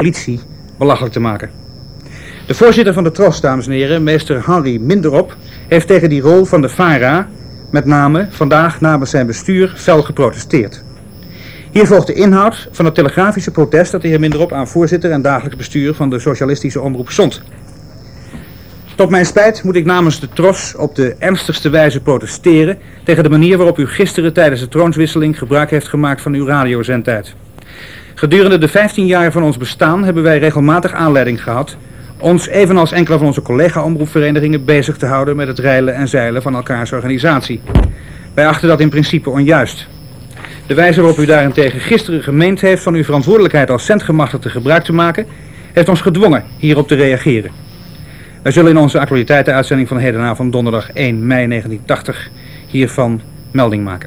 politie belachelijk te maken. De voorzitter van de TROS, dames en heren, meester Henri Minderop, heeft tegen die rol van de VARA, met name vandaag namens zijn bestuur, fel geprotesteerd. Hier volgt de inhoud van het telegrafische protest dat de heer Minderop aan voorzitter en dagelijks bestuur van de socialistische omroep zond. Tot mijn spijt moet ik namens de TROS op de ernstigste wijze protesteren tegen de manier waarop u gisteren tijdens de troonswisseling gebruik heeft gemaakt van uw radiozendtijd. Gedurende de 15 jaar van ons bestaan hebben wij regelmatig aanleiding gehad ons, evenals enkele van onze collega-omroepverenigingen, bezig te houden met het reilen en zeilen van elkaars organisatie. Wij achten dat in principe onjuist. De wijze waarop u daarentegen gisteren gemeend heeft van uw verantwoordelijkheid als zendgemachtigde gebruik te maken, heeft ons gedwongen hierop te reageren. Wij zullen in onze actualiteitenuitzending van hedenavond donderdag 1 mei 1980 hiervan melding maken.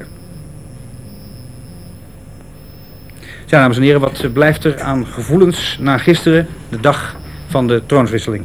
Ja, dames en heren, wat blijft er aan gevoelens na gisteren, de dag van de troonswisseling?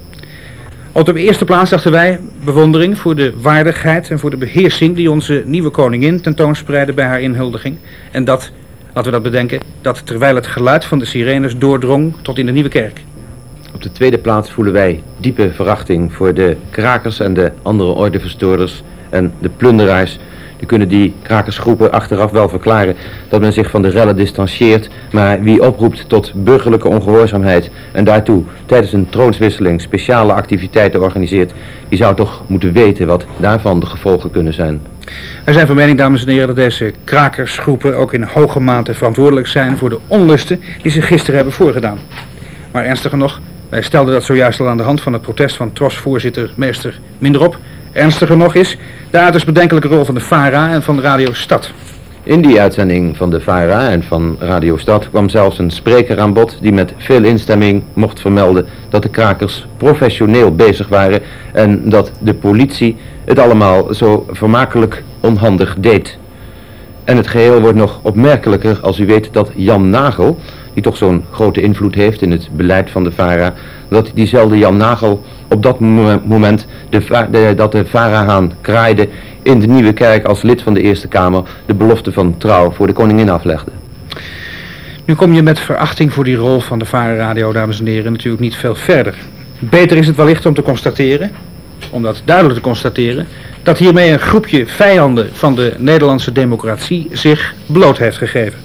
Op de eerste plaats dachten wij bewondering voor de waardigheid en voor de beheersing die onze nieuwe koningin tentoonspreidde bij haar inhuldiging. En dat, laten we dat bedenken, dat terwijl het geluid van de sirenes doordrong tot in de Nieuwe Kerk. Op de tweede plaats voelen wij diepe verachting voor de krakers en de andere ordeverstoorders en de plunderaars. Die kunnen die krakersgroepen achteraf wel verklaren dat men zich van de rellen distancieert, maar wie oproept tot burgerlijke ongehoorzaamheid en daartoe tijdens een troonswisseling speciale activiteiten organiseert, die zou toch moeten weten wat daarvan de gevolgen kunnen zijn. Wij zijn van mening, dames en heren, dat deze krakersgroepen ook in hoge mate verantwoordelijk zijn voor de onlusten die ze gisteren hebben voorgedaan. Maar ernstiger nog, wij stelden dat zojuist al aan de hand van het protest van TROS-voorzitter meester Minderop. Ernstiger nog is de uiterst bedenkelijke rol van de VARA en van Radio Stad. In die uitzending van de VARA en van Radio Stad kwam zelfs een spreker aan bod die met veel instemming mocht vermelden dat de krakers professioneel bezig waren en dat de politie het allemaal zo vermakelijk onhandig deed. En het geheel wordt nog opmerkelijker als u weet dat Jan Nagel, die toch zo'n grote invloed heeft in het beleid van de VARA, dat diezelfde Jan Nagel op dat moment dat de VARA-haan kraaide in de Nieuwe Kerk als lid van de Eerste Kamer de belofte van trouw voor de koningin aflegde. Nu kom je met verachting voor die rol van de VARA-radio, dames en heren, natuurlijk niet veel verder. Beter is het wellicht om te constateren, om dat duidelijk te constateren, dat hiermee een groepje vijanden van de Nederlandse democratie zich bloot heeft gegeven.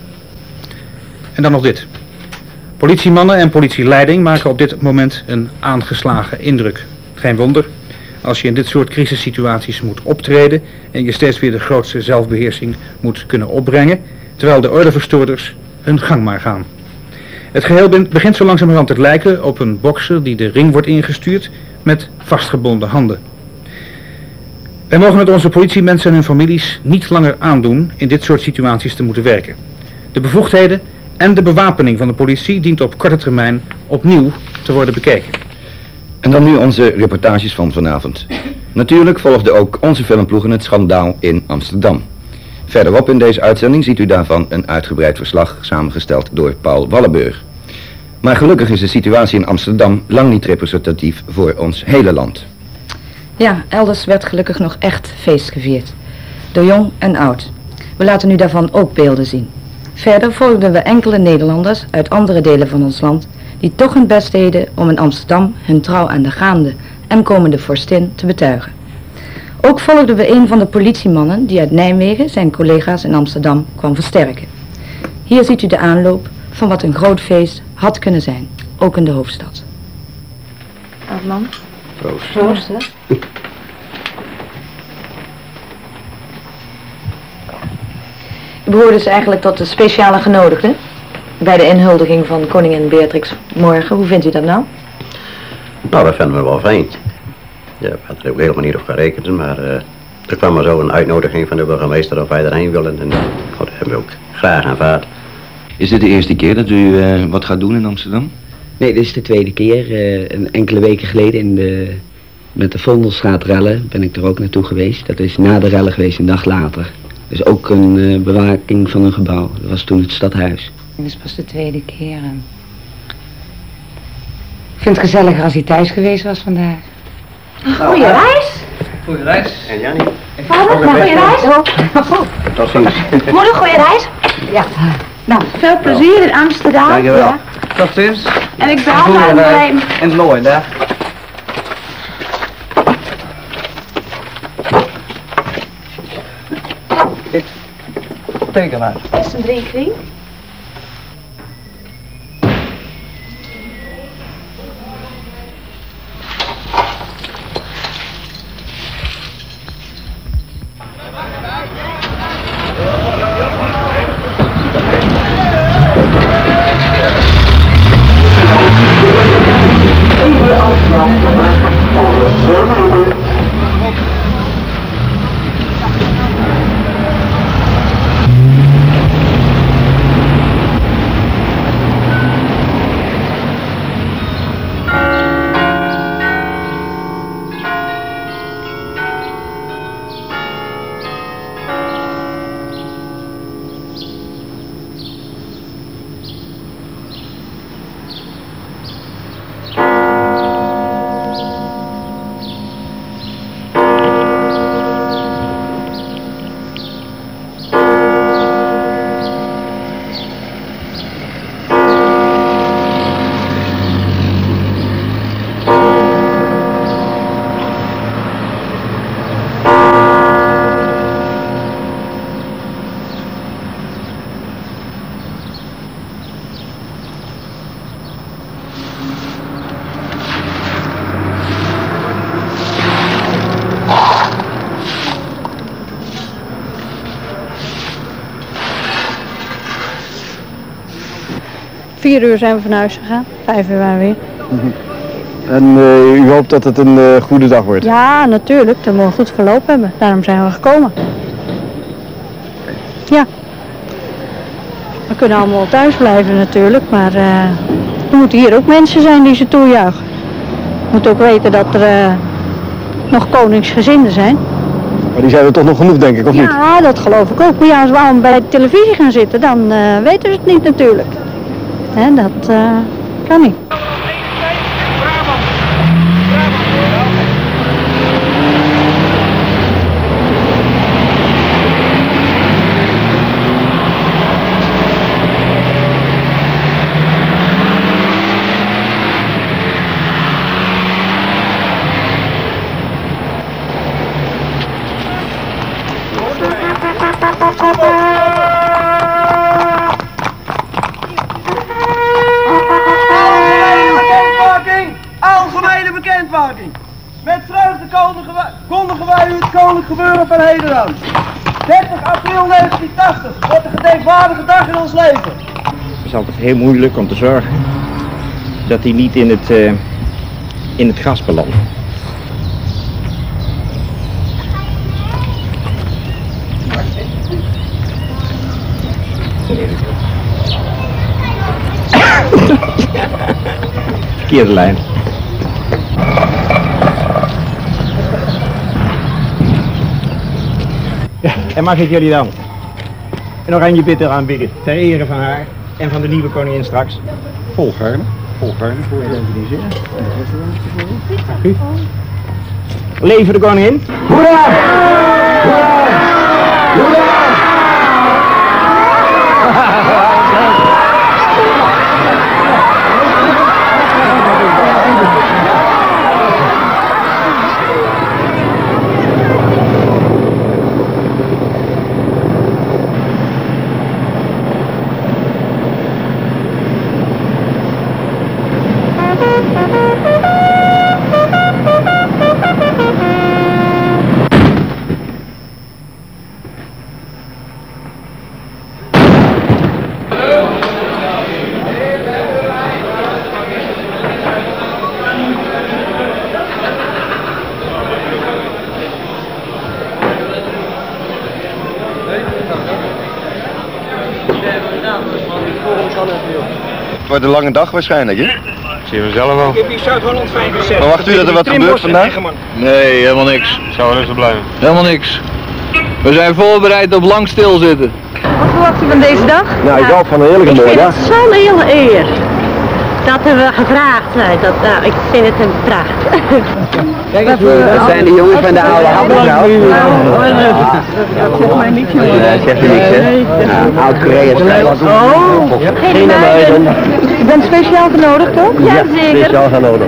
En dan nog dit. Politiemannen en politieleiding maken op dit moment een aangeslagen indruk. Geen wonder, als je in dit soort crisissituaties moet optreden en je steeds weer de grootste zelfbeheersing moet kunnen opbrengen, terwijl de ordeverstoorders hun gang maar gaan. Het geheel begint zo langzamerhand te lijken op een bokser die de ring wordt ingestuurd met vastgebonden handen. Wij mogen het onze politiemensen en hun families niet langer aandoen in dit soort situaties te moeten werken. De bevoegdheden en de bewapening van de politie dient op korte termijn opnieuw te worden bekeken. En dan nu onze reportages van vanavond. Natuurlijk volgde ook onze filmploegen het schandaal in Amsterdam. Verderop in deze uitzending ziet u daarvan een uitgebreid verslag samengesteld door Paul Wallenburg. Maar gelukkig is de situatie in Amsterdam lang niet representatief voor ons hele land. Ja, elders werd gelukkig nog echt feest gevierd. Door jong en oud. We laten nu daarvan ook beelden zien. Verder volgden we enkele Nederlanders uit andere delen van ons land die toch hun best deden om in Amsterdam hun trouw aan de gaande en komende vorstin te betuigen. Ook volgden we een van de politiemannen die uit Nijmegen zijn collega's in Amsterdam kwam versterken. Hier ziet u de aanloop van wat een groot feest had kunnen zijn, ook in de hoofdstad. Oudman. Proost. Proost, hè? U behoort dus eigenlijk tot de speciale genodigden bij de inhuldiging van koningin Beatrix morgen. Hoe vindt u dat nou? Nou, dat vinden we wel fijn. Ja, we hadden er ook helemaal niet op gerekend, maar er kwam maar zo een uitnodiging van de burgemeester of wij erheen willen. En dat hebben we ook graag aanvaard. Is dit de eerste keer dat u wat gaat doen in Amsterdam? Nee, dit is de tweede keer. Een enkele weken geleden met de Vondelstraatrellen ben ik er ook naartoe geweest. Dat is na de rellen geweest, een dag later. Dus ook een bewaking van een gebouw. Dat was toen het stadhuis. Dit is pas de tweede keer. Ik vind het gezelliger als hij thuis geweest was vandaag. Goeie reis. Goeie reis. En Jannie? Vader, goeie reis. Tot ziens. Moeder, goeie reis. Ja. Nou, veel plezier in Amsterdam. Dankjewel. Ja. Dag Tins. En ik ben allemaal aan het rijden. En het mooi, hè? Teken maar. Is het een drinkring? Vier uur zijn we van huis gegaan, 5 uur waren we weer. En u hoopt dat het een goede dag wordt? Ja, natuurlijk, dat we een goed verloop hebben. Daarom zijn we gekomen. Ja. We kunnen allemaal wel thuis blijven natuurlijk, maar er moeten hier ook mensen zijn die ze toejuichen. Je moet ook weten dat er nog koningsgezinden zijn. Maar die zijn er toch nog genoeg, denk ik, of niet? Ja, dat geloof ik ook. Maar ja, als we allemaal bij de televisie gaan zitten, dan weten ze het niet natuurlijk. Hè, dat kan niet. Algemene bekendmaking. Met vreugde kondigen wij u het koninklijk gebeuren van heden aan. 30 april 1980 wordt een gedenkwaardige dag in ons leven. Het is altijd heel moeilijk om te zorgen dat hij niet in het gras belandt. Verkeerde lijn. Ja, en mag ik jullie dan een oranje bitter aanbieden ter ere van haar en van de nieuwe koningin straks? Volgaarne. Volgaarne voor je organiseren. Dank u. Leven de koningin! Hoera! Hoera! Hoera! Het wordt een lange dag waarschijnlijk, hè? Zien we zelf wel. Ik heb hier Zuid-Holland 65. Verwacht u dat er wat gebeurt vandaag? Nee, helemaal niks. Zou rustig blijven. Helemaal niks. We zijn voorbereid op lang stilzitten. Wat verwacht u van deze dag? Nou, ik hoop van een heerlijke mooie dag. Het is zo'n hele eer. Dat hebben we gevraagd. Ik vind het een pracht. Kijk eens, dat zijn de jongens van de oude Habbershout. Dat zegt mij niks, jongen. Dat zegt u niks, hè? Oud-Korea schrijft. Oh, geen meiden. U bent speciaal genodigd ook? Ja, zeker. Speciaal genodigd.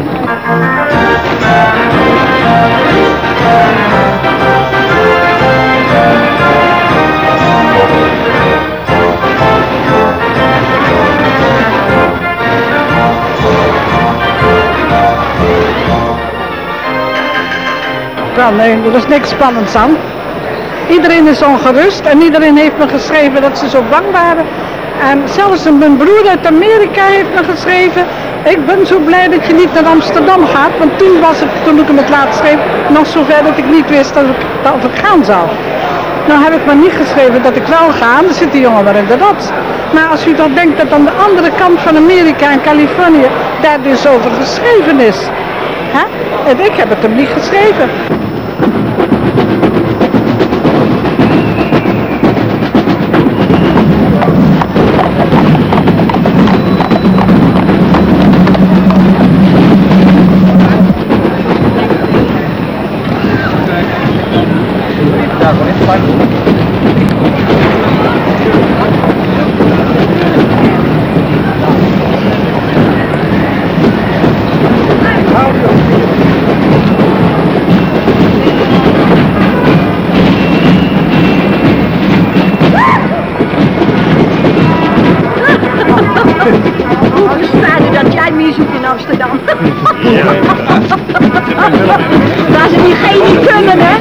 Wel, nee, er is niks spannends aan. Iedereen is ongerust en iedereen heeft me geschreven dat ze zo bang waren. En zelfs mijn broer uit Amerika heeft me geschreven, ik ben zo blij dat je niet naar Amsterdam gaat, want toen was het, toen ik hem het laatst schreef, nog zover dat ik niet wist dat ik gaan zou. Nou heb ik maar niet geschreven dat ik wel ga, dan zit die jongen maar in de rot. Maar als u dan denkt dat aan de andere kant van Amerika en Californië daar dus over geschreven is. Hè? En ik heb het hem niet geschreven. Amsterdam. Waar ze die geen niet kunnen, hè?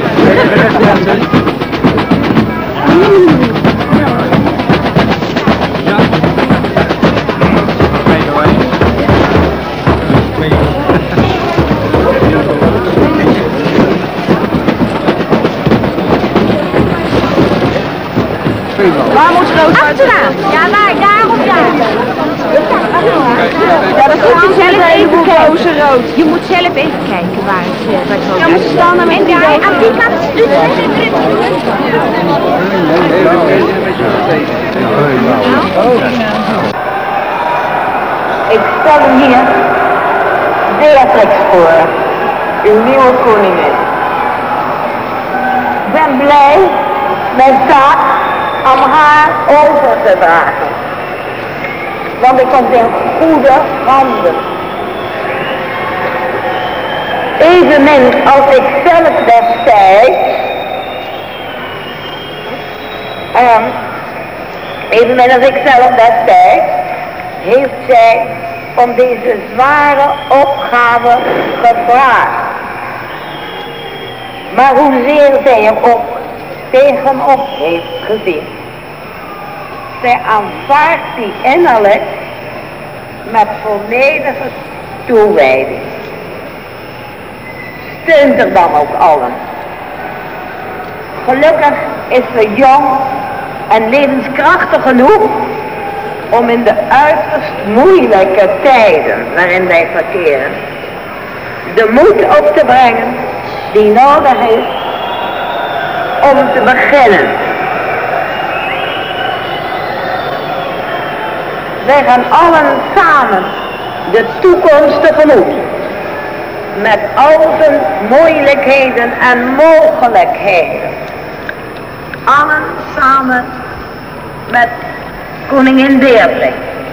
Waar moet Rood? Achteraan. Ja, daar of daar. Ja, dat moet je zelf even kijken. Rood. Je moet zelf even kijken waar het rood is. Ja, moet je staan en met die aan die kant. Ik stel u hier Beatrix voor, uw nieuwe koningin. Ik ben blij mijn taak aan haar over te dragen. Want ik komt in goede handen. Evenmin als ik zelf destijds, heeft zij om deze zware opgave gevraagd. Maar hoezeer zij er ook tegenop heeft gezien, zij aanvaardt die innerlijk met volledige toewijding. Steunt er dan ook allen. Gelukkig is ze jong en levenskrachtig genoeg om in de uiterst moeilijke tijden waarin wij verkeren de moed op te brengen die nodig is om te beginnen. Wij gaan allen samen de toekomst tegemoet met al zijn moeilijkheden en mogelijkheden. Allen samen met koningin Beatrix.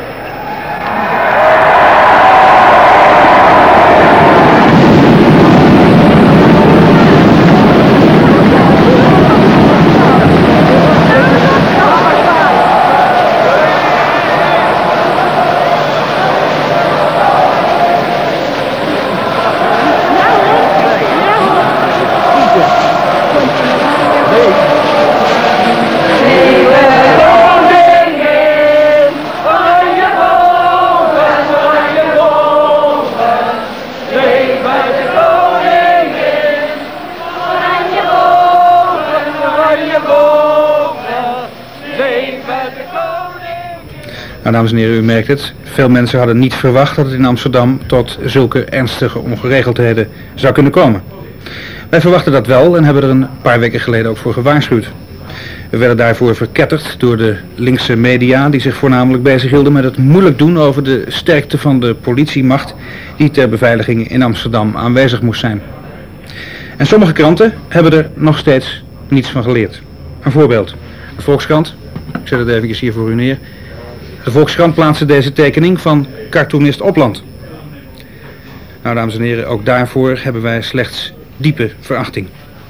Nou, dames en heren, u merkt het. Veel mensen hadden niet verwacht dat het in Amsterdam tot zulke ernstige ongeregeldheden zou kunnen komen. Wij verwachten dat wel en hebben er een paar weken geleden ook voor gewaarschuwd. We werden daarvoor verketterd door de linkse media die zich voornamelijk bezighielden met het moeilijk doen over de sterkte van de politiemacht die ter beveiliging in Amsterdam aanwezig moest zijn. En sommige kranten hebben er nog steeds niets van geleerd. Een voorbeeld. De Volkskrant, ik zet het even hier voor u neer. De Volkskrant plaatste deze tekening van cartoonist Opland. Nou, dames en heren, ook daarvoor hebben wij slechts diepe verachting.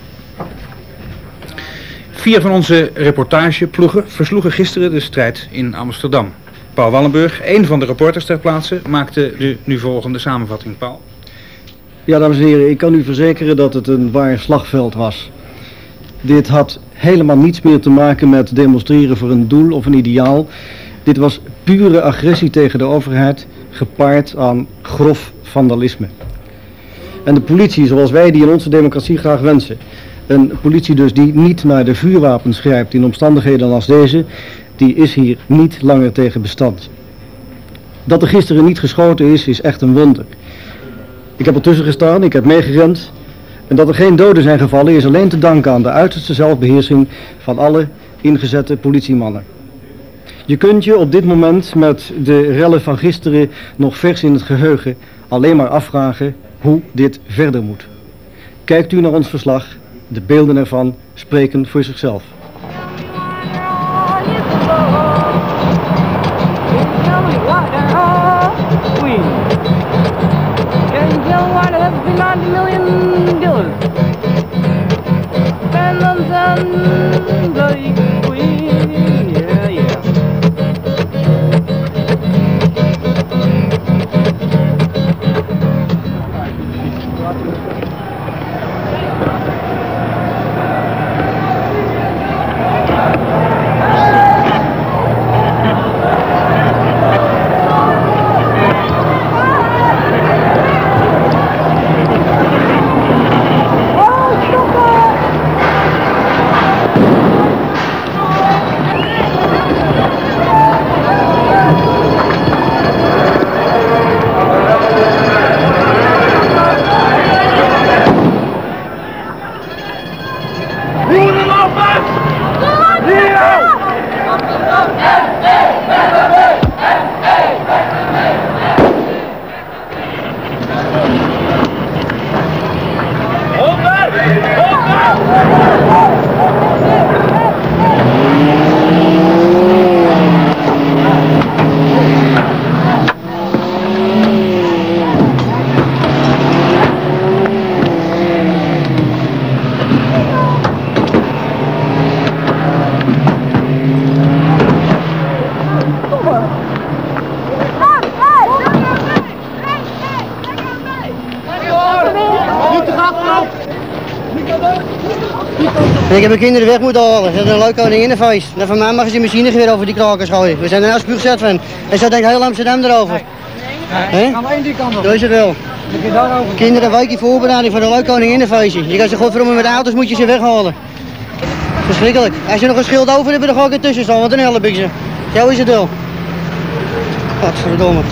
4 van onze reportageploegen versloegen gisteren de strijd in Amsterdam. Paul Wallenburg, één van de reporters ter plaatse, maakte de nu volgende samenvatting. Paul. Ja, dames en heren, ik kan u verzekeren dat het een waar slagveld was. Dit had helemaal niets meer te maken met demonstreren voor een doel of een ideaal. Dit was pure agressie tegen de overheid, gepaard aan grof vandalisme. En de politie, zoals wij die in onze democratie graag wensen, een politie dus die niet naar de vuurwapens grijpt in omstandigheden als deze, die is hier niet langer tegen bestand. Dat er gisteren niet geschoten is echt een wonder. Ik heb ertussen gestaan, ik heb meegerend. En dat er geen doden zijn gevallen is alleen te danken aan de uiterste zelfbeheersing van alle ingezette politiemannen. Je kunt je op dit moment met de rellen van gisteren nog vers in het geheugen alleen maar afvragen hoe dit verder moet. Kijkt u naar ons verslag, de beelden ervan spreken voor zichzelf. Ik heb mijn kinderen weg moeten halen. Ze hebben een leuk koninginnenfeest. En van mij mag ze die machinegeweer over die krakers gooien. We zijn er nou spuugzet van. En zo denkt heel Amsterdam erover. Nee. Gaan we één die kant op. Zo is het wel. Kinderen, een weekje voorbereiding voor een leuk koninginnenfeestje. Je kan ze godverdomme met de auto's moet je ze weghalen. Verschrikkelijk. Als je nog een schild over hebt, dan ga ik ertussen staan, want dan help ik ze. Zo is het wel. Godverdomme.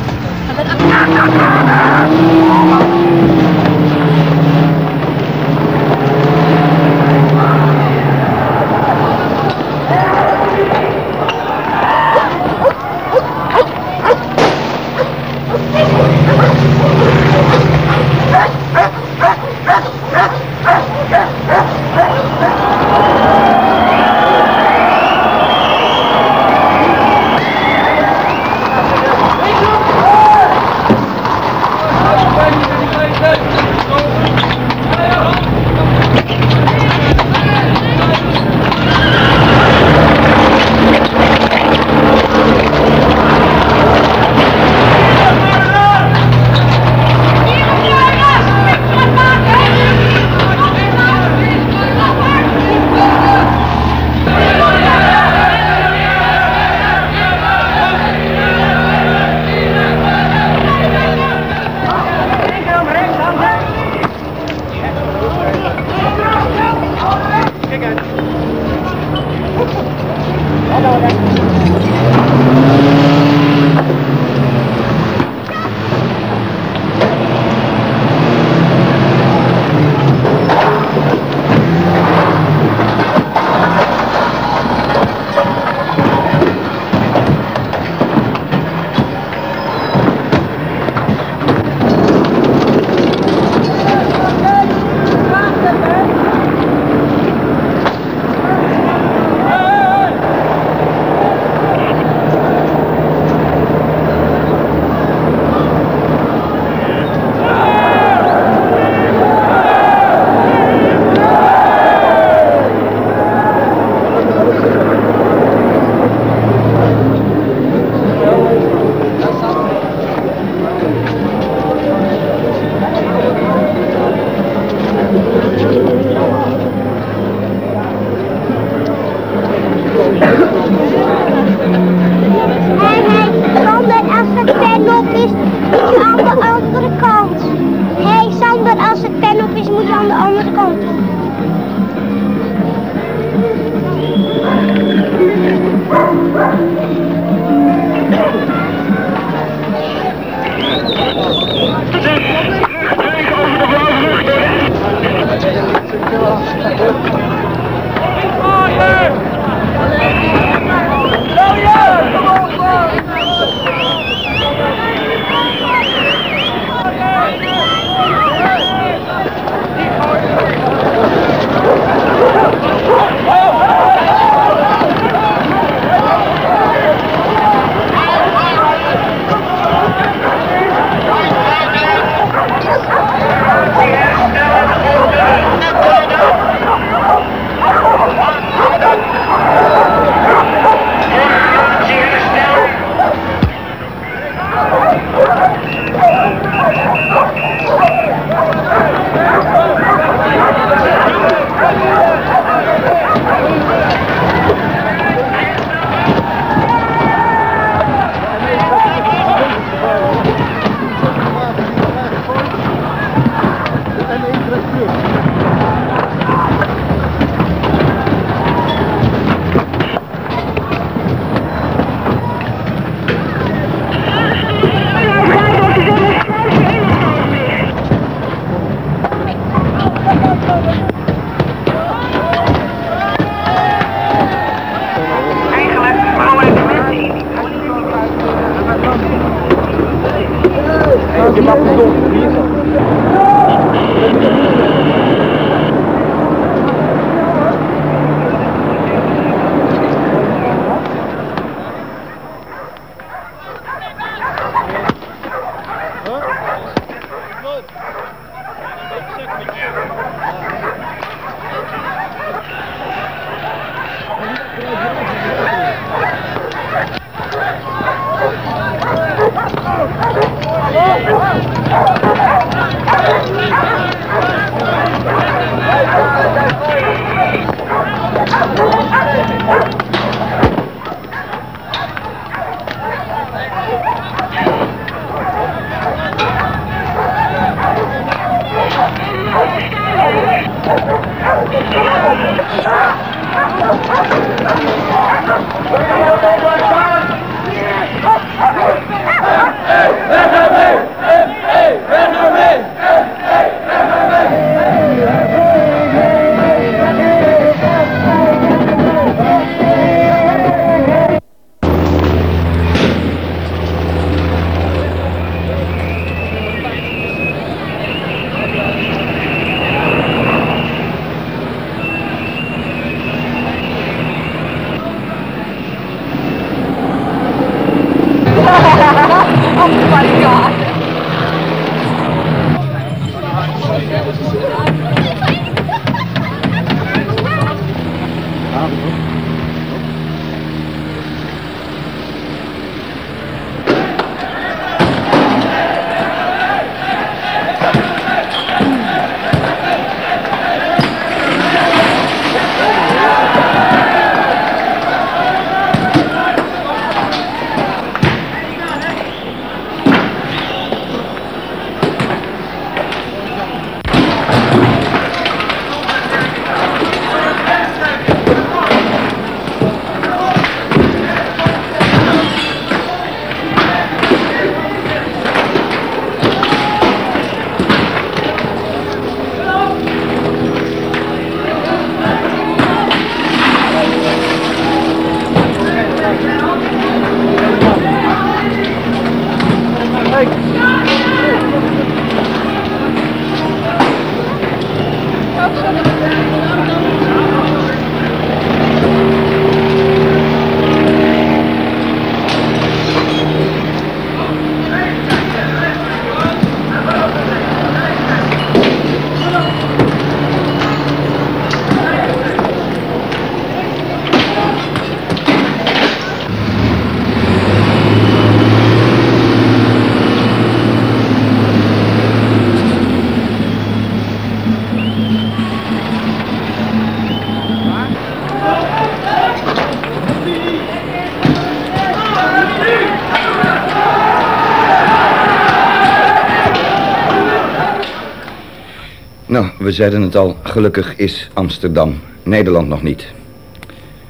Nou, we zeiden het al, gelukkig is Amsterdam Nederland nog niet.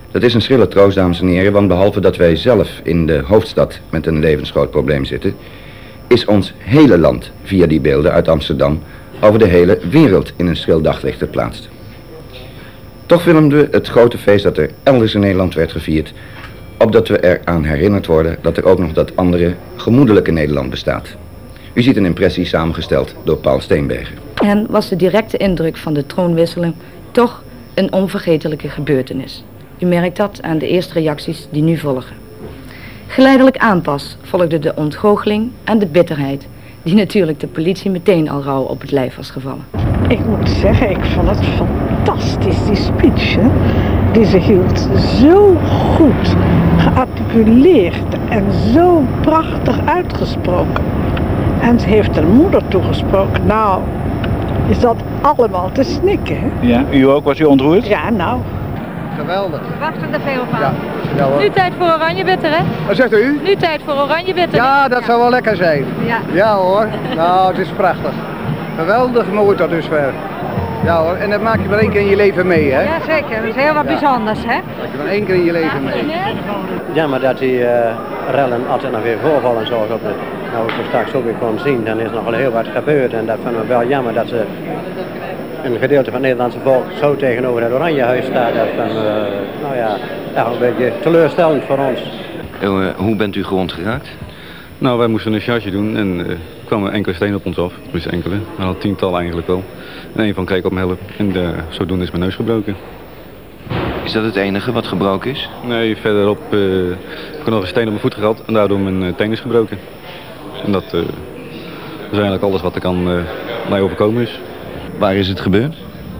Dat is een schrille troost, dames en heren, want behalve dat wij zelf in de hoofdstad met een levensgroot probleem zitten, is ons hele land via die beelden uit Amsterdam over de hele wereld in een schril daglicht geplaatst. Toch filmden we het grote feest dat er elders in Nederland werd gevierd, opdat we eraan herinnerd worden dat er ook nog dat andere, gemoedelijke Nederland bestaat. U ziet een impressie samengesteld door Paul Steenbergen. En was de directe indruk van de troonwisseling toch een onvergetelijke gebeurtenis. U merkt dat aan de eerste reacties die nu volgen. Geleidelijk aanpas volgde de ontgoocheling en de bitterheid, die natuurlijk de politie meteen al rauw op het lijf was gevallen. Ik moet zeggen, ik vond het fantastisch, die speech, hè? Die ze hield. Zo goed gearticuleerd en zo prachtig uitgesproken. En ze heeft haar moeder toegesproken. Nou, je zat allemaal te snikken, hè? Ja, u ook? Was u ontroerd? Ja, nou. Geweldig. Wachten er veel van. Ja, hoor. Nu tijd voor oranjebitter, hè? Wat zegt u? Nu tijd voor oranjebitter. Ja, dat zou wel lekker zijn. Ja hoor. Nou, het is prachtig. Geweldig mooi tot dusver. Ja hoor, en dat maak je maar één keer in je leven mee, hè? Ja, zeker. Dat is heel wat bijzonders, hè? Dat je maar één keer in je leven mee. Jammer dat die rellen altijd nog weer voorvallen zoals op de, nou we straks ook weer kon zien. Dan is er nog wel heel wat gebeurd en dat vinden we wel jammer dat ze een gedeelte van het Nederlandse volk zo tegenover het Oranjehuis staat. Dat vinden we, nou ja, echt een beetje teleurstellend voor ons. Hoe bent u gewond geraakt? Nou, wij moesten een charge doen en er kwamen enkele stenen op ons af. Dus enkele, we hadden 10-tal eigenlijk wel. En een van kreeg op mijn help en zodoende is mijn neus gebroken. Is dat het enige wat gebroken is? Nee, verderop heb ik nog een steen op mijn voet gehad en daardoor mijn teen is gebroken. En dat is eigenlijk alles wat er kan mij overkomen is. Waar is het gebeurd?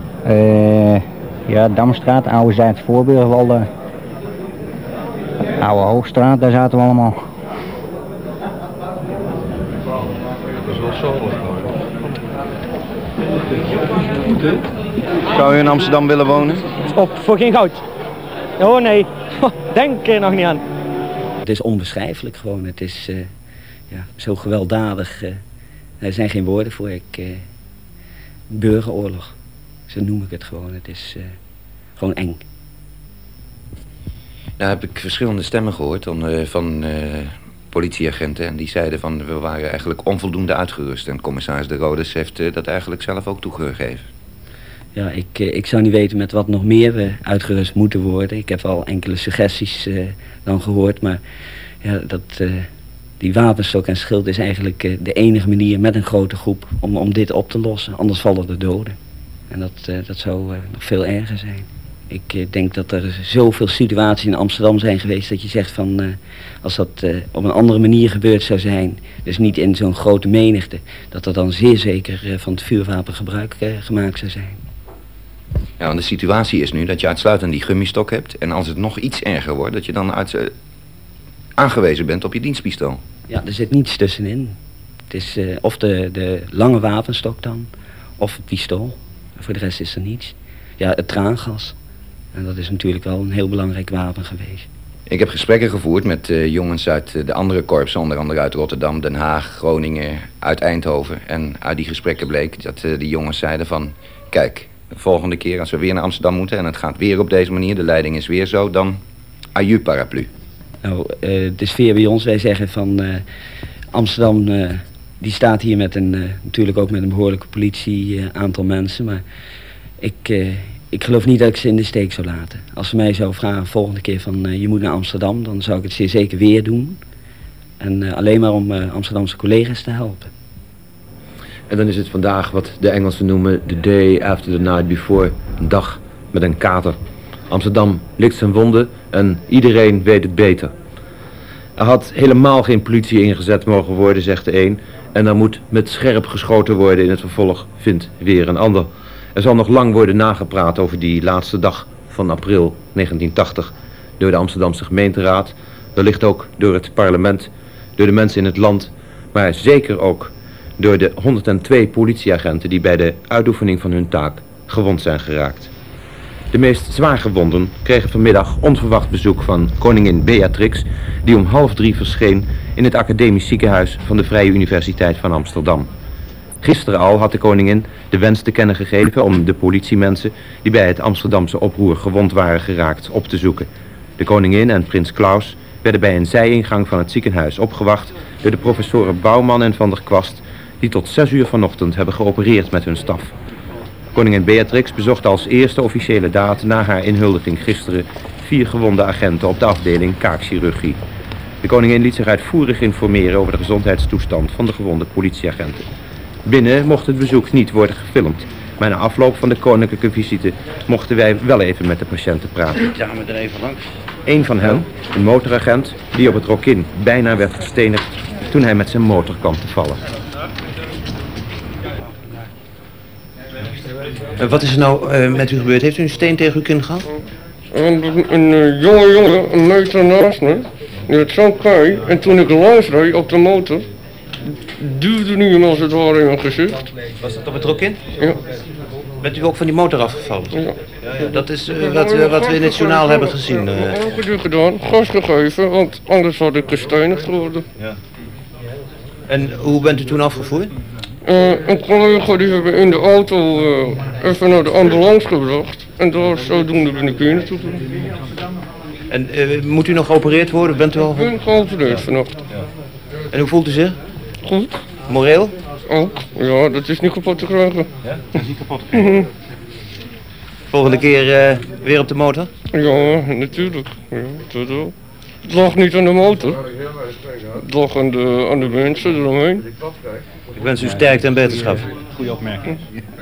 Ja, Damstraat, Oude Zuid-Voorburgwalde, Oude Hoogstraat, daar zaten we allemaal. Dat is wel zorgelijk. Zou u in Amsterdam willen wonen? Op voor geen goud. Oh nee, denk er nog niet aan. Het is onbeschrijfelijk gewoon. Het is ja, zo gewelddadig. Er zijn geen woorden voor. Burgeroorlog, zo noem ik het gewoon. Het is gewoon eng. Daar heb ik verschillende stemmen gehoord van politieagenten. En die zeiden van we waren eigenlijk onvoldoende uitgerust. En commissaris De Rodes heeft dat eigenlijk zelf ook toegegeven. Ja, ik zou niet weten met wat nog meer we uitgerust moeten worden. Ik heb al enkele suggesties dan gehoord, maar ja, die wapenstok en schild is eigenlijk de enige manier met een grote groep om dit op te lossen. Anders vallen er doden. En dat zou nog veel erger zijn. Ik denk dat er zoveel situaties in Amsterdam zijn geweest dat je zegt van als dat op een andere manier gebeurd zou zijn, dus niet in zo'n grote menigte, dat er dan zeer zeker van het vuurwapen gebruik gemaakt zou zijn. Ja, want de situatie is nu dat je uitsluitend die gummistok hebt en als het nog iets erger wordt, dat je dan aangewezen bent op je dienstpistool. Ja, er zit niets tussenin. Het is of de lange wapenstok dan, of het pistool. Voor de rest is er niets. Ja, het traangas. En dat is natuurlijk wel een heel belangrijk wapen geweest. Ik heb gesprekken gevoerd met jongens uit de andere korpsen, onder andere uit Rotterdam, Den Haag, Groningen, uit Eindhoven. En uit die gesprekken bleek dat die jongens zeiden van, kijk, de volgende keer als we weer naar Amsterdam moeten en het gaat weer op deze manier, de leiding is weer zo, dan aju paraplu. Nou, de sfeer bij ons, wij zeggen van Amsterdam, die staat hier met natuurlijk ook met een behoorlijke politie aantal mensen, maar ik geloof niet dat ik ze in de steek zou laten. Als ze mij zou vragen volgende keer van je moet naar Amsterdam, dan zou ik het zeer zeker weer doen. En alleen maar om Amsterdamse collega's te helpen. En dan is het vandaag wat de Engelsen noemen the day after the night before. Een dag met een kater. Amsterdam likt zijn wonden en iedereen weet het beter. Er had helemaal geen politie ingezet mogen worden, zegt de een. En er moet met scherp geschoten worden in het vervolg, vindt weer een ander. Er zal nog lang worden nagepraat over die laatste dag van april 1980 door de Amsterdamse gemeenteraad, wellicht ook door het parlement, door de mensen in het land, maar zeker ook door de 102 politieagenten die bij de uitoefening van hun taak gewond zijn geraakt. De meest zwaargewonden kregen vanmiddag onverwacht bezoek van koningin Beatrix, die om 14:30 verscheen in het academisch ziekenhuis van de Vrije Universiteit van Amsterdam. Gisteren al had de koningin de wens te kennen gegeven om de politiemensen die bij het Amsterdamse oproer gewond waren geraakt op te zoeken. De koningin en prins Claus werden bij een zijingang van het ziekenhuis opgewacht door de professoren Bouwman en Van der Kwast, die tot 6 uur vanochtend hebben geopereerd met hun staf. Koningin Beatrix bezocht als eerste officiële daad na haar inhuldiging gisteren 4 gewonde agenten op de afdeling kaakchirurgie. De koningin liet zich uitvoerig informeren over de gezondheidstoestand van de gewonde politieagenten. Binnen mocht het bezoek niet worden gefilmd, maar na afloop van de koninklijke visite mochten wij wel even met de patiënten praten. Gaan we er even langs? Een van hen, een motoragent, die op het Rokin bijna werd gestenigd toen hij met zijn motor kwam te vallen. Wat is er nou met u gebeurd? Heeft u een steen tegen uw kin gehad? Een jonge jongen, een meter naast me, die had zo'n kei. En toen ik langs reed op de motor, duwde hij hem als het ware in mijn gezicht. Was dat op het Rokin? Ja. Bent u ook van die motor afgevallen? Ja. Dat is wat we in het journaal hebben gezien. Wat heb ik gedaan? Gas gegeven, want anders had ik gestenigd geworden. Ja. En hoe bent u toen afgevoerd? Een collega die hebben in de auto even naar de ambulance gebracht. En daar zodoende ben ik hier naartoe gegaan. En moet u nog geopereerd worden? Bent u al... Ik ben geopereerd vannacht. En hoe voelt u zich? Goed. Moreel? Ook. Ja, dat is niet kapot te krijgen. Ja, dat is niet kapot te krijgen. Volgende keer weer op de motor? Ja, natuurlijk. Ja, dat wel. Het lag niet aan de motor. Het lag aan de mensen eromheen. Ik wens u sterkte en beterschap. Goeie opmerking.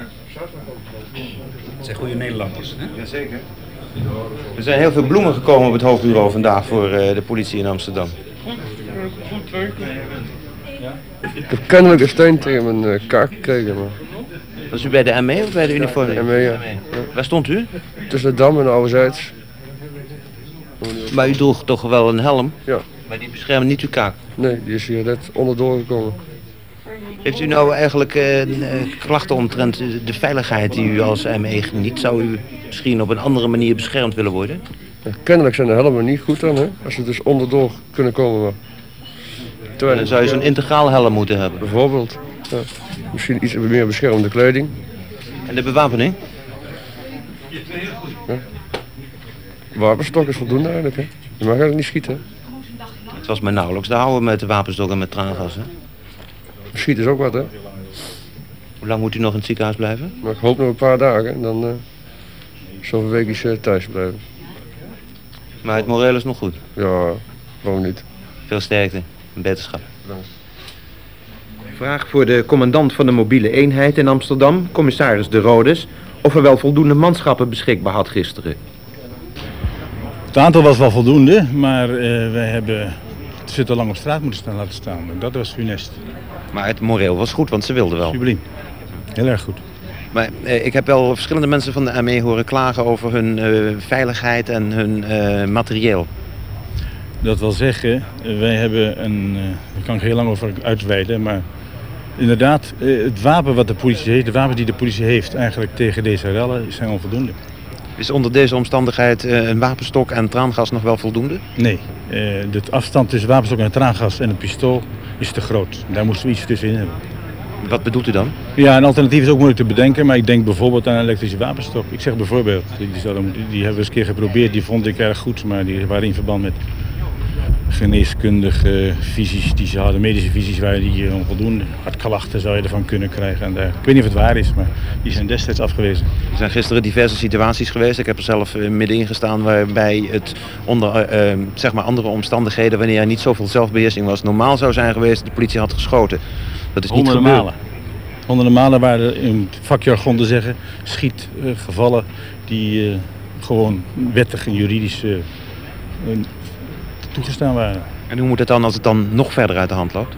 Het zijn goede Nederlanders, hè? Jazeker. Er zijn heel veel bloemen gekomen op het hoofdbureau vandaag voor de politie in Amsterdam. Goed teken. Ik heb kennelijk een steen tegen mijn kaak gekregen. Maar... Was u bij de ME of bij de uniform? De ME, ja. Waar stond u? Tussen de Dam en de Ouderzijds. Maar u droeg toch wel een helm? Ja. Maar die beschermde niet uw kaak? Nee, die is hier net onderdoor gekomen. Heeft u nou eigenlijk klachten omtrent de veiligheid die u als ME geniet? Zou u misschien op een andere manier beschermd willen worden? Ja, kennelijk zijn de helmen niet goed dan, hè? Als ze dus onderdoor kunnen komen. Maar... Dan zou je zo'n integraal helm moeten hebben. Bijvoorbeeld. Ja. Misschien iets meer beschermende kleding. En de bewapening? Ja. Wapenstok is voldoende eigenlijk, hè? Je mag eigenlijk niet schieten. Het was maar nauwelijks te houden met de wapenstok en met traangas, hè? Schieten is ook wat, hè? Hoe lang moet u nog in het ziekenhuis blijven? Maar ik hoop nog een paar dagen en dan zoveel weken thuis blijven. Maar het moreel is nog goed? Ja, waarom niet? Veel sterkte en beterschap. Bedankt. Vraag voor de commandant van de mobiele eenheid in Amsterdam, commissaris De Rodes, of er wel voldoende manschappen beschikbaar had gisteren. Het aantal was wel voldoende, maar wij hebben ze te lang op straat moeten laten staan. Dat was funest. Maar het moreel was goed, want ze wilden wel. Subliem. Heel erg goed. Maar ik heb wel verschillende mensen van de ME horen klagen over hun veiligheid en hun materieel. Dat wil zeggen, wij hebben een... daar kan ik heel lang over uitweiden, maar... Inderdaad, het wapen wat de politie heeft, de wapens die de politie heeft eigenlijk tegen deze rellen, zijn onvoldoende. Is onder deze omstandigheid een wapenstok en traangas nog wel voldoende? Nee, de afstand tussen wapenstok en traangas en een pistool is te groot. Daar moesten we iets tussenin hebben. Wat bedoelt u dan? Ja, een alternatief is ook moeilijk te bedenken, maar ik denk bijvoorbeeld aan een elektrische wapenstok. Ik zeg bijvoorbeeld, die hebben we eens een keer geprobeerd, die vond ik erg goed, maar die waren in verband met geneeskundige visies die ze hadden, medische visies waren die onvoldoende. Hartklachten zou je ervan kunnen krijgen. En ik weet niet of het waar is, maar die zijn destijds afgewezen. Er zijn gisteren diverse situaties geweest. Ik heb er zelf middenin gestaan waarbij het onder zeg maar andere omstandigheden, wanneer er niet zoveel zelfbeheersing was, normaal zou zijn geweest, de politie had geschoten. Dat is niet gebeurd. Honderden malen waren er in het vakjargon te zeggen schietgevallen die gewoon wettig en juridisch toegestaan waren. En hoe moet het dan als het dan nog verder uit de hand loopt?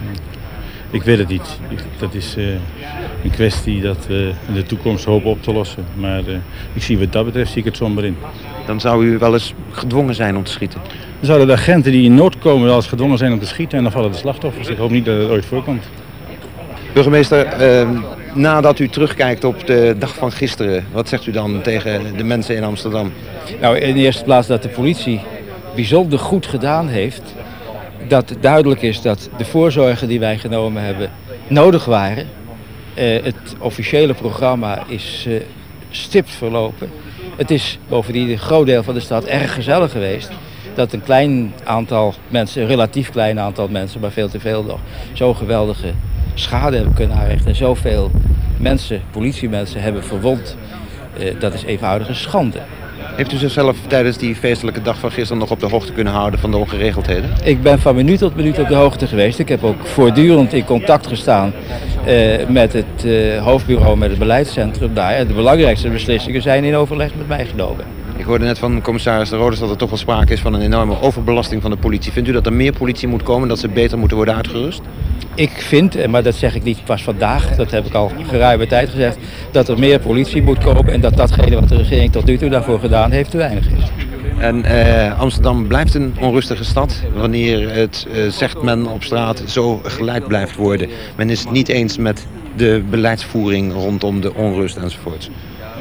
Ik weet het niet. Dat is een kwestie dat we in de toekomst hopen op te lossen. Maar ik zie wat dat betreft zie ik het somber in. Dan zou u wel eens gedwongen zijn om te schieten? Dan zouden de agenten die in nood komen wel eens gedwongen zijn om te schieten en dan vallen de slachtoffers. Ik hoop niet dat het ooit voorkomt. Burgemeester, nadat u terugkijkt op de dag van gisteren, wat zegt u dan tegen de mensen in Amsterdam? Nou, in de eerste plaats dat de politie bijzonder goed gedaan heeft. Dat duidelijk is dat de voorzorgen die wij genomen hebben nodig waren. Het officiële programma is stipt verlopen. Het is bovendien een groot deel van de stad erg gezellig geweest. Dat een klein aantal mensen, een relatief klein aantal mensen, maar veel te veel nog, zo'n geweldige schade hebben kunnen aanrichten. En zoveel mensen, politiemensen, hebben verwond. Dat is eenvoudig een schande. Heeft u zichzelf tijdens die feestelijke dag van gisteren nog op de hoogte kunnen houden van de ongeregeldheden? Ik ben van minuut tot minuut op de hoogte geweest. Ik heb ook voortdurend in contact gestaan met het hoofdbureau, met het beleidscentrum daar. En de belangrijkste beslissingen zijn in overleg met mij genomen. Ik hoorde net van commissaris De Rodes dat er toch wel sprake is van een enorme overbelasting van de politie. Vindt u dat er meer politie moet komen, dat ze beter moeten worden uitgerust? Ik vind, maar dat zeg ik niet pas vandaag, dat heb ik al geruime tijd gezegd, dat er meer politie moet komen en dat datgene wat de regering tot nu toe daarvoor gedaan heeft te weinig is. En Amsterdam blijft een onrustige stad wanneer het, zegt men op straat, zo geleid blijft worden. Men is het niet eens met de beleidsvoering rondom de onrust enzovoort.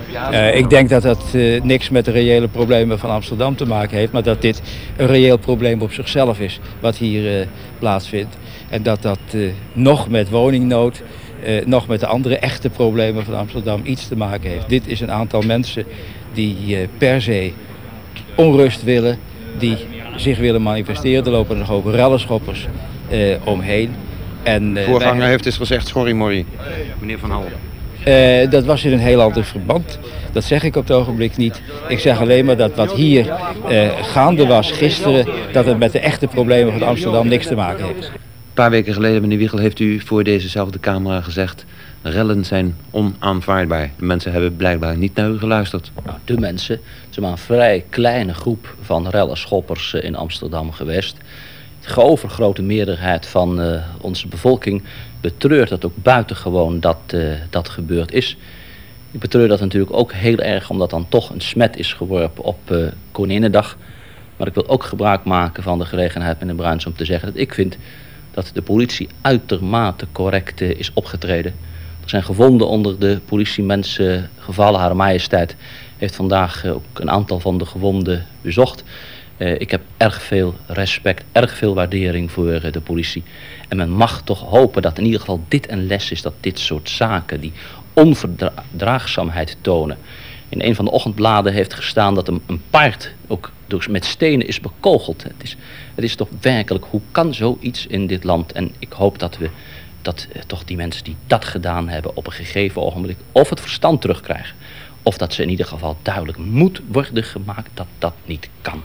Ik denk dat dat niks met de reële problemen van Amsterdam te maken heeft, maar dat dit een reëel probleem op zichzelf is wat hier plaatsvindt. En dat dat nog met woningnood, nog met de andere echte problemen van Amsterdam iets te maken heeft. Dit is een aantal mensen die per se onrust willen, die zich willen manifesteren. Er lopen een hoop rellenschoppers omheen. En, voorganger heeft dus gezegd schorrimorrie, meneer Van Hal. Dat was in een heel ander verband. Dat zeg ik op het ogenblik niet. Ik zeg alleen maar dat wat hier gaande was gisteren, dat het met de echte problemen van Amsterdam niks te maken heeft. Een paar weken geleden, meneer Wiegel, heeft u voor dezezelfde camera gezegd: rellen zijn onaanvaardbaar. De mensen hebben blijkbaar niet naar u geluisterd. Nou, de mensen, het is maar een vrij kleine groep van rellenschoppers in Amsterdam geweest. De overgrote meerderheid van onze bevolking betreurt dat ook buitengewoon dat gebeurd is. Ik betreur dat natuurlijk ook heel erg omdat dan toch een smet is geworpen op Koninginnedag. Maar ik wil ook gebruik maken van de gelegenheid, meneer Bruins, om te zeggen dat ik vind dat de politie uitermate correct is opgetreden. Er zijn gewonden onder de politiemensen gevallen. Haar Majesteit heeft vandaag ook een aantal van de gewonden bezocht. Ik heb erg veel respect, erg veel waardering voor de politie. En men mag toch hopen dat in ieder geval dit een les is, dat dit soort zaken die onverdraagzaamheid tonen. In een van de ochtendbladen heeft gestaan dat een paard ook met stenen is bekogeld. Het is toch werkelijk, hoe kan zoiets in dit land? En ik hoop dat we toch die mensen die dat gedaan hebben op een gegeven ogenblik of het verstand terugkrijgen. Of dat ze in ieder geval duidelijk moet worden gemaakt dat dat niet kan.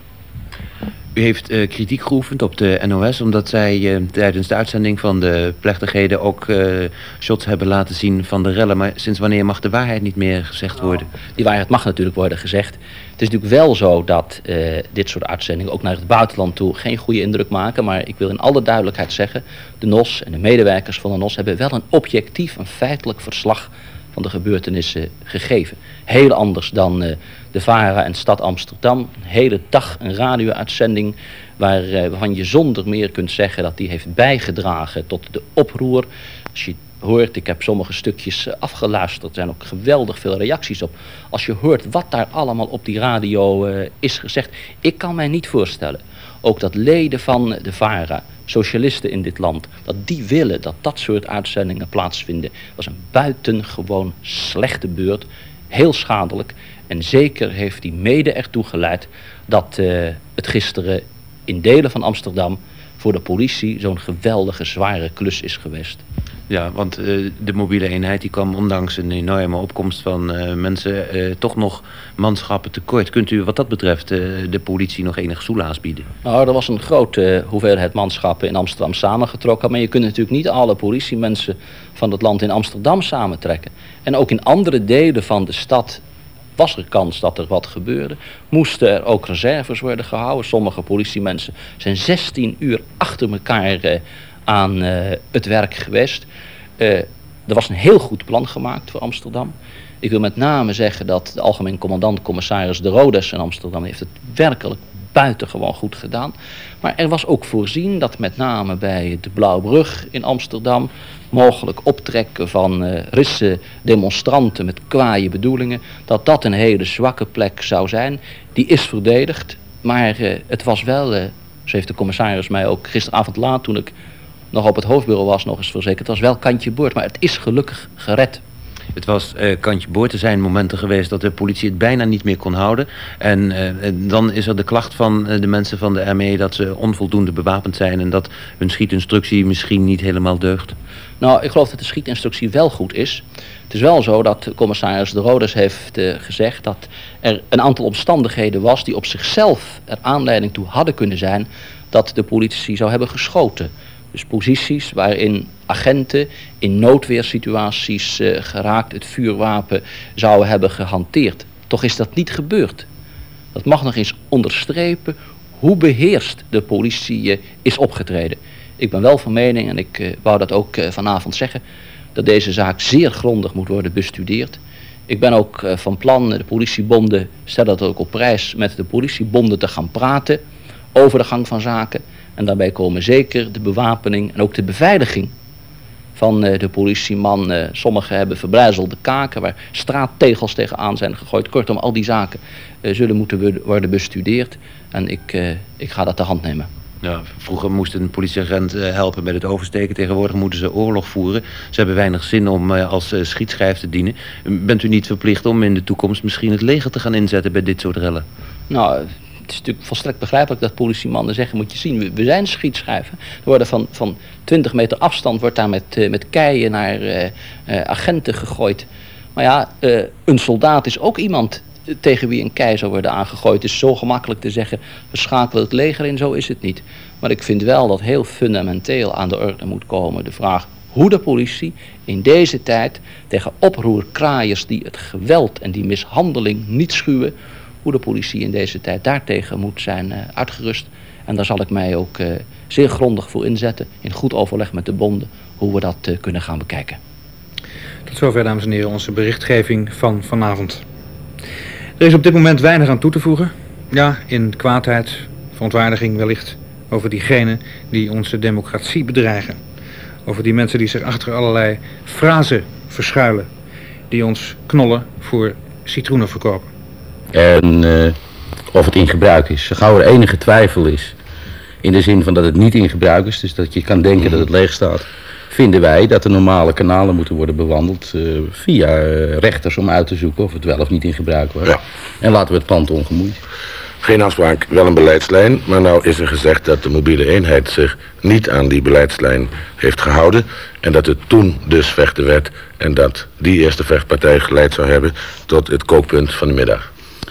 U heeft kritiek geoefend op de NOS omdat zij tijdens de uitzending van de plechtigheden ook shots hebben laten zien van de rellen. Maar sinds wanneer mag de waarheid niet meer gezegd worden? Die waarheid mag natuurlijk worden gezegd. Het is natuurlijk wel zo dat dit soort uitzendingen ook naar het buitenland toe geen goede indruk maken. Maar ik wil in alle duidelijkheid zeggen, de NOS en de medewerkers van de NOS hebben wel een objectief, een feitelijk verslag van de gebeurtenissen gegeven. Heel anders dan de VARA en Stad Amsterdam. Een hele dag een radio-uitzending waarvan je zonder meer kunt zeggen dat die heeft bijgedragen tot de oproer. Als je hoort, ik heb sommige stukjes afgeluisterd, er zijn ook geweldig veel reacties op. Als je hoort wat daar allemaal op die radio is gezegd, ik kan mij niet voorstellen. Ook dat leden van de VARA, socialisten in dit land, dat die willen dat dat soort uitzendingen plaatsvinden. Dat was een buitengewoon slechte beurt, heel schadelijk. En zeker heeft die mede ertoe geleid dat het gisteren in delen van Amsterdam voor de politie zo'n geweldige zware klus is geweest. Ja, want de mobiele eenheid die kwam ondanks een enorme opkomst van mensen toch nog manschappen tekort. Kunt u wat dat betreft de politie nog enig soelaas bieden? Nou, er was een grote hoeveelheid manschappen in Amsterdam samengetrokken. Maar je kunt natuurlijk niet alle politiemensen van het land in Amsterdam samentrekken. En ook in andere delen van de stad was er kans dat er wat gebeurde. Moesten er ook reserves worden gehouden. Sommige politiemensen zijn 16 uur achter elkaar aan het werk geweest. Er was een heel goed plan gemaakt voor Amsterdam. Ik wil met name zeggen dat de algemeen commandant-commissaris De Rodes in Amsterdam heeft het werkelijk buitengewoon goed gedaan. Maar er was ook voorzien dat met name bij de Blauwbrug in Amsterdam mogelijk optrekken van Risse demonstranten met kwaaie bedoelingen, dat dat een hele zwakke plek zou zijn. Die is verdedigd, maar het was wel, zo heeft de commissaris mij ook gisteravond laat toen ik nog op het hoofdbureau was, nog eens verzekerd. Het was wel kantje boord, maar het is gelukkig gered. Het was kantje boord. Er zijn momenten geweest dat de politie het bijna niet meer kon houden. En dan is er de klacht van de mensen van de ME dat ze onvoldoende bewapend zijn en dat hun schietinstructie misschien niet helemaal deugt. Nou, ik geloof dat de schietinstructie wel goed is. Het is wel zo dat commissaris De Roders heeft gezegd dat er een aantal omstandigheden was die op zichzelf er aanleiding toe hadden kunnen zijn dat de politie zou hebben geschoten. Dus posities waarin agenten in noodweersituaties geraakt het vuurwapen zouden hebben gehanteerd. Toch is dat niet gebeurd. Dat mag nog eens onderstrepen hoe beheerst de politie is opgetreden. Ik ben wel van mening, en ik wou dat ook vanavond zeggen, dat deze zaak zeer grondig moet worden bestudeerd. Ik ben ook van plan, de politiebonden stellen dat ook op prijs, met de politiebonden te gaan praten over de gang van zaken. En daarbij komen zeker de bewapening en ook de beveiliging van de politieman. Sommigen hebben verbrijzelde kaken waar straattegels tegenaan zijn gegooid. Kortom, al die zaken zullen moeten worden bestudeerd. En ik ga dat ter hand nemen. Ja, vroeger moest een politieagent helpen met het oversteken. Tegenwoordig moeten ze oorlog voeren. Ze hebben weinig zin om als schietschijf te dienen. Bent u niet verplicht om in de toekomst misschien het leger te gaan inzetten bij dit soort rellen? Nou, het is natuurlijk volstrekt begrijpelijk dat politiemannen zeggen, moet je zien, we zijn schietschijven. Er worden van 20 meter afstand wordt daar met keien naar agenten gegooid. Maar ja, een soldaat is ook iemand tegen wie een kei zou worden aangegooid. Het is zo gemakkelijk te zeggen, we schakelen het leger in, zo is het niet. Maar ik vind wel dat heel fundamenteel aan de orde moet komen de vraag hoe de politie in deze tijd tegen oproerkraaiers die het geweld en die mishandeling niet schuwen, hoe de politie in deze tijd daartegen moet zijn uitgerust. En daar zal ik mij ook zeer grondig voor inzetten, in goed overleg met de bonden, hoe we dat kunnen gaan bekijken. Tot zover, dames en heren, onze berichtgeving van vanavond. Er is op dit moment weinig aan toe te voegen. Ja, in kwaadheid, verontwaardiging wellicht over diegenen die onze democratie bedreigen. Over die mensen die zich achter allerlei frasen verschuilen, die ons knollen voor citroenen verkopen. En of het in gebruik is. Zo gauw er enige twijfel is, in de zin van dat het niet in gebruik is, dus dat je kan denken dat het leeg staat, vinden wij dat de normale kanalen moeten worden bewandeld via rechters om uit te zoeken of het wel of niet in gebruik was. Ja. En laten we het pand ongemoeid. Geen afspraak, wel een beleidslijn, maar nou is er gezegd dat de mobiele eenheid zich niet aan die beleidslijn heeft gehouden en dat het toen dus vechten werd en dat die eerste vechtpartij geleid zou hebben tot het kookpunt van de middag.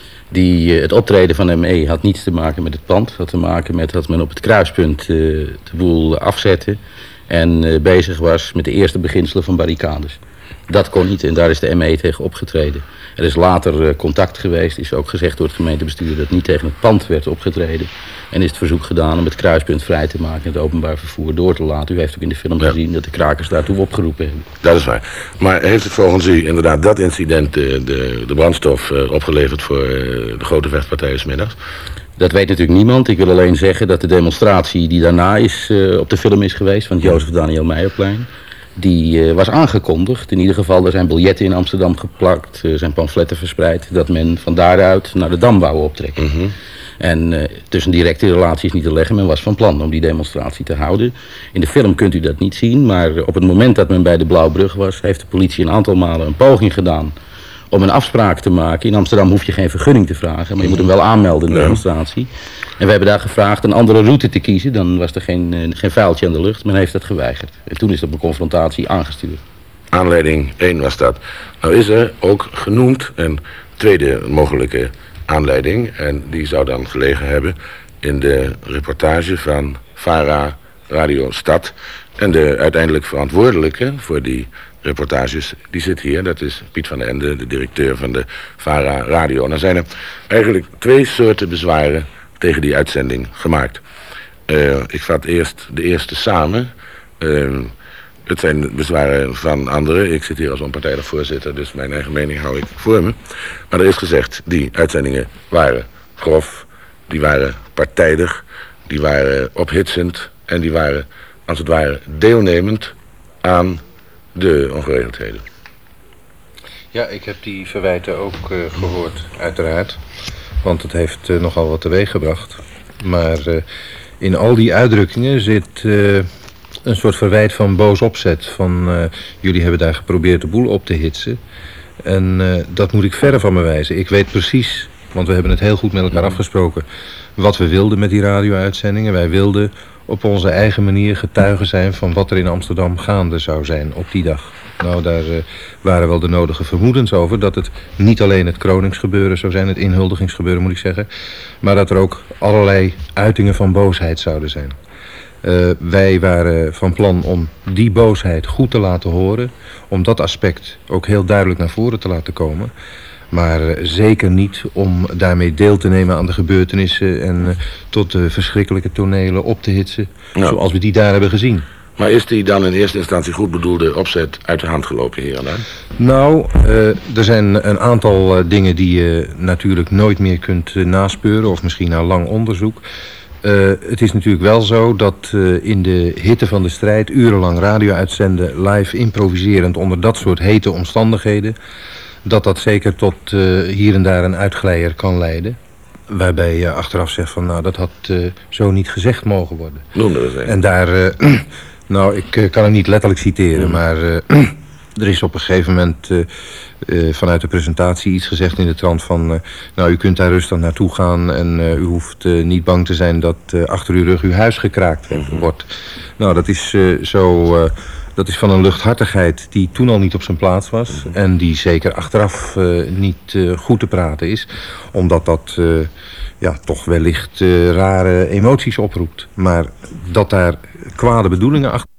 Het optreden van ME had niets te maken met het pand, het had te maken met dat men op het kruispunt de boel afzette en bezig was met de eerste beginselen van barricades. Dat kon niet en daar is de ME tegen opgetreden. Er is later contact geweest, is ook gezegd door het gemeentebestuur dat niet tegen het pand werd opgetreden. En is het verzoek gedaan om het kruispunt vrij te maken en het openbaar vervoer door te laten. U heeft ook in de film gezien dat de krakers daartoe opgeroepen hebben. Dat is waar. Maar heeft het volgens u inderdaad dat incident de brandstof opgeleverd voor de grote vechtpartijen 's middags? Dat weet natuurlijk niemand. Ik wil alleen zeggen dat de demonstratie die daarna op de film is geweest van het Jozef Daniel Meijerplein, die was aangekondigd. In ieder geval, er zijn biljetten in Amsterdam geplakt, er zijn pamfletten verspreid, dat men van daaruit naar de Dam wou optrekken. En tussen directe relaties niet te leggen, men was van plan om die demonstratie te houden. In de film kunt u dat niet zien, maar op het moment dat men bij de Blauwbrug was, heeft de politie een aantal malen een poging gedaan om een afspraak te maken. In Amsterdam hoef je geen vergunning te vragen, maar je moet hem wel aanmelden in de demonstratie. En we hebben daar gevraagd een andere route te kiezen, dan was er geen vuiltje aan de lucht. Men heeft dat geweigerd. En toen is dat een confrontatie aangestuurd. Aanleiding 1 was dat. Nou is er ook genoemd een tweede mogelijke aanleiding. En die zou dan gelegen hebben in de reportage van VARA Radio Stad. En de uiteindelijk verantwoordelijke voor die reportages, die zit hier. Dat is Piet van den Ende, de directeur van de VARA Radio. En dan zijn er eigenlijk 2 soorten bezwaren tegen die uitzending gemaakt. Ik vat eerst de eerste samen. Het zijn bezwaren van anderen. Ik zit hier als onpartijdig voorzitter, dus mijn eigen mening hou ik voor me. Maar er is gezegd, die uitzendingen waren grof, die waren partijdig, die waren ophitsend en die waren, als het ware, deelnemend aan de ongeregeldheden. Ja, ik heb die verwijten ook gehoord, uiteraard. Want het heeft nogal wat teweeg gebracht. Maar in al die uitdrukkingen zit een soort verwijt van boos opzet. Van jullie hebben daar geprobeerd de boel op te hitsen. En dat moet ik verre van me wijzen. Ik weet precies, want we hebben het heel goed met elkaar afgesproken, wat we wilden met die radio-uitzendingen. Wij wilden op onze eigen manier getuigen zijn van wat er in Amsterdam gaande zou zijn op die dag. Nou, daar waren wel de nodige vermoedens over dat het niet alleen het kroningsgebeuren zou zijn, het inhuldigingsgebeuren moet ik zeggen, maar dat er ook allerlei uitingen van boosheid zouden zijn. Wij waren van plan om die boosheid goed te laten horen, om dat aspect ook heel duidelijk naar voren te laten komen. Maar zeker niet om daarmee deel te nemen aan de gebeurtenissen en tot de verschrikkelijke tonelen op te hitsen, zoals we die daar hebben gezien. Maar is die dan in eerste instantie goed bedoelde opzet uit de hand gelopen, heer Alain? Nou, er zijn een aantal dingen die je natuurlijk nooit meer kunt naspeuren, of misschien na lang onderzoek. Het is natuurlijk wel zo dat in de hitte van de strijd urenlang radio uitzenden, live improviserend onder dat soort hete omstandigheden, dat zeker tot hier en daar een uitglijder kan leiden. Waarbij je achteraf zegt van nou, dat had zo niet gezegd mogen worden. Noemde we het. En daar, nou ik kan hem niet letterlijk citeren, maar er is op een gegeven moment vanuit de presentatie iets gezegd in de trant van nou, u kunt daar rustig naartoe gaan en u hoeft niet bang te zijn dat achter uw rug uw huis gekraakt wordt. Nou, dat is dat is van een luchthartigheid die toen al niet op zijn plaats was. En die zeker achteraf niet goed te praten is. Omdat dat toch wellicht rare emoties oproept. Maar dat daar kwade bedoelingen achter